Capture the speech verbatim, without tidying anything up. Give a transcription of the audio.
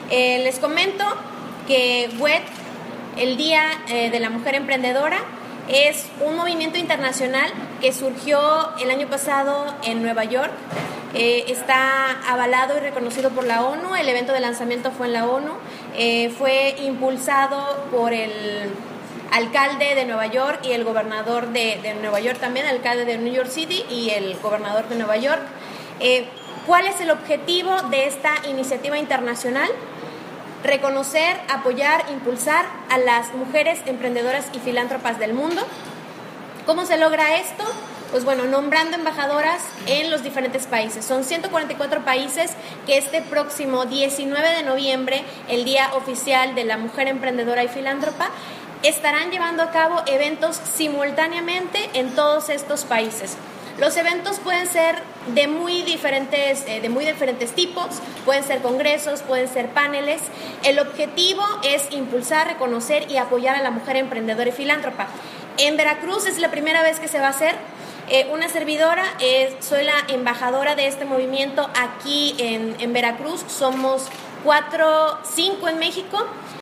Eh, les comento que W E T, el Día eh, de la Mujer Emprendedora, es un movimiento internacional que surgió el año pasado en Nueva York. Eh, está avalado y reconocido por la ONU. El evento de lanzamiento fue en la ONU. Eh, fue impulsado por el alcalde de Nueva York y el gobernador de, de Nueva York también, el alcalde de New York City y el gobernador de Nueva York. Eh, ¿Cuál es el objetivo de esta iniciativa internacional? Reconocer, apoyar, impulsar a las mujeres emprendedoras y filántropas del mundo. ¿Cómo se logra esto? Pues bueno, nombrando embajadoras en los diferentes países. Son ciento cuarenta y cuatro países que este próximo diecinueve de noviembre, el Día Oficial de la Mujer Emprendedora y Filántropa, estarán llevando a cabo eventos simultáneamente en todos estos países. Los eventos pueden ser de muy diferentes, eh, de muy diferentes tipos, pueden ser congresos, pueden ser paneles. El objetivo es impulsar, reconocer y apoyar a la mujer emprendedora y filántropa. En Veracruz es la primera vez que se va a hacer. Eh, una servidora, eh, soy la embajadora de este movimiento aquí en, en Veracruz. Somos cuatro, cinco en México.